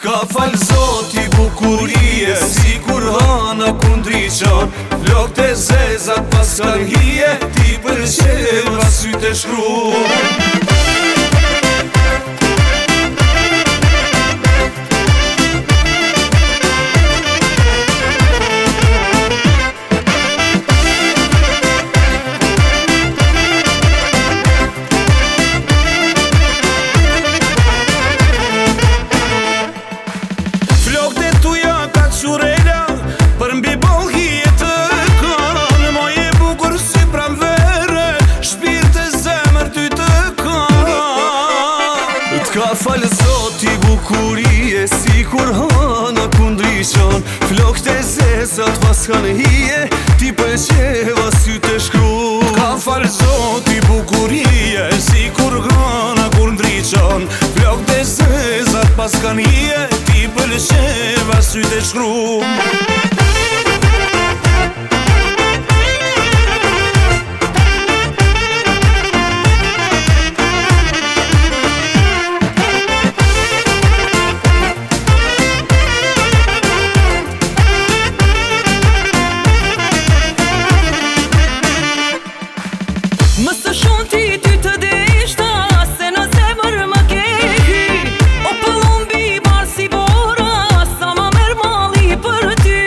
T'ka fal zoti bukurie, si kur hana kundriqon. Flokët e zezat pas kan hije, ti pëlqeva sytë e shkruan. Për mbi bolhije të kanë, moje bukur si pranvere, shpirt e zemër ty të kanë. T'ka falë zoti bukurie, si kur hana kundriqon. Flokët e zezat pas kanë hije, ti pëlqeva sytë e shkruan. T'ka falë zoti bukurie, si kur hana kundriqon. Flokët e zezat pas kanë hije, ti pëlqeva sytë e shkruan. Mësë shumë ti të deshta, se në zemër më kehi. O pëllon bibar si bora, sa ma merë mali për ty.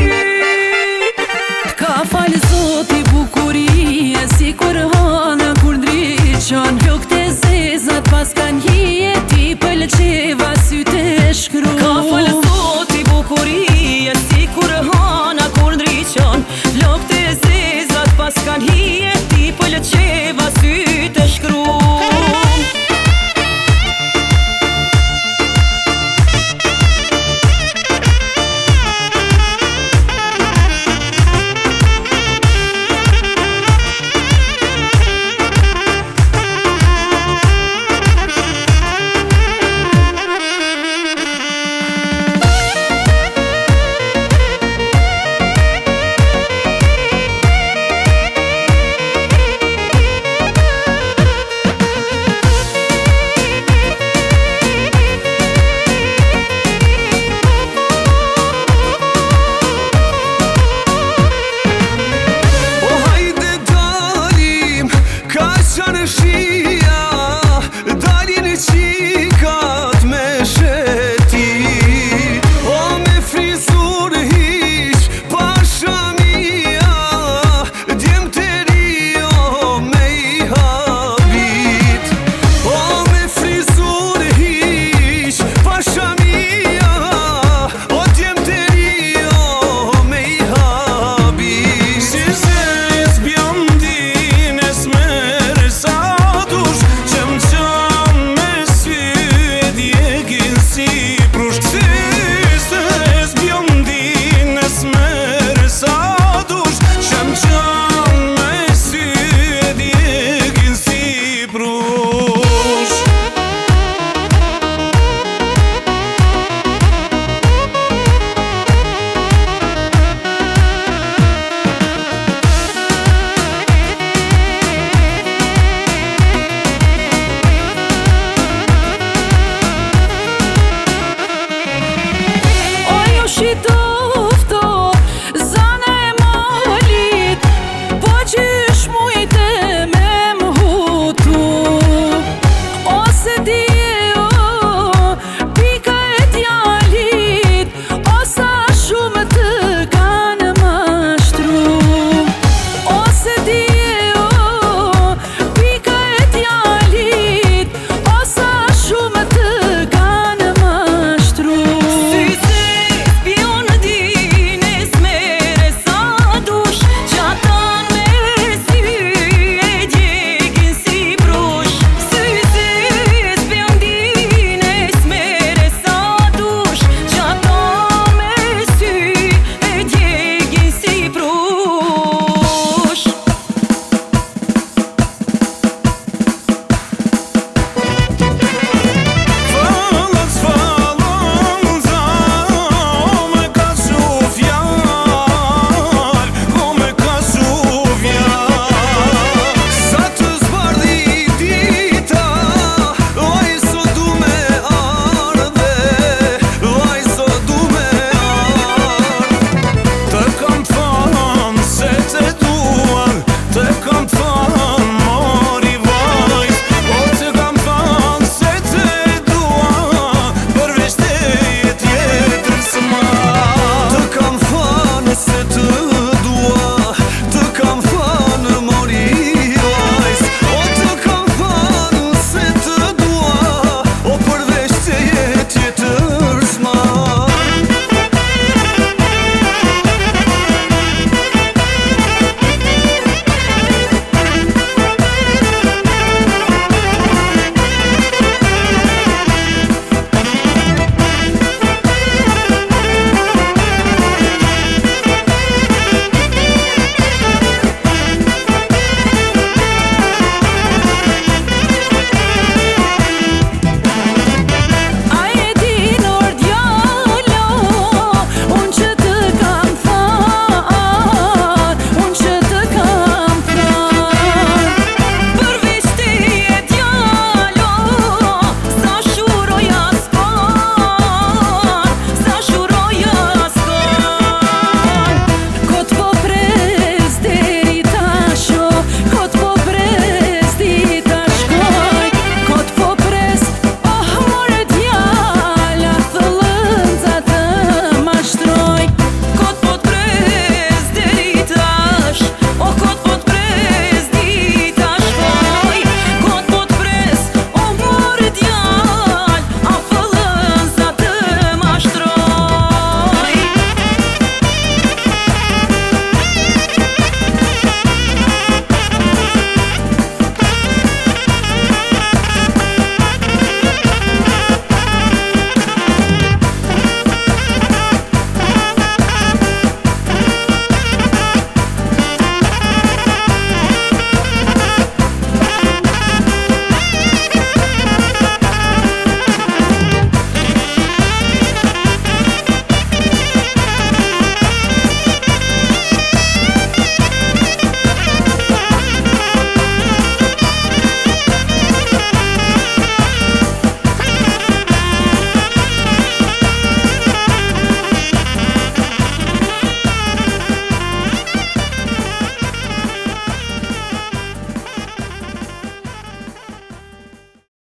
T'ka falë zoti bukurie, si kur hana kur ndriqon. Flokët e zezat pas kan hije, ti pëlqeva sytë e shkruan. T'ka falë zoti bukurie, si kur hana kur ndriqon. Flokët e zezat pas kan hije, ti pëlqeva sytë e shkruan. Dalin qikat me sheti, o me frizur hiq pashamia, djem të rio me i habit. O me frizur hiq pashamia, o djem të rio me i habit. Si zez bjondin e smerë sa dush, qëm qam me sy e djegin si prush. Si zez bjondin e smerë sa dush, qëm qam me sy e djegin si prush. Oj, o shito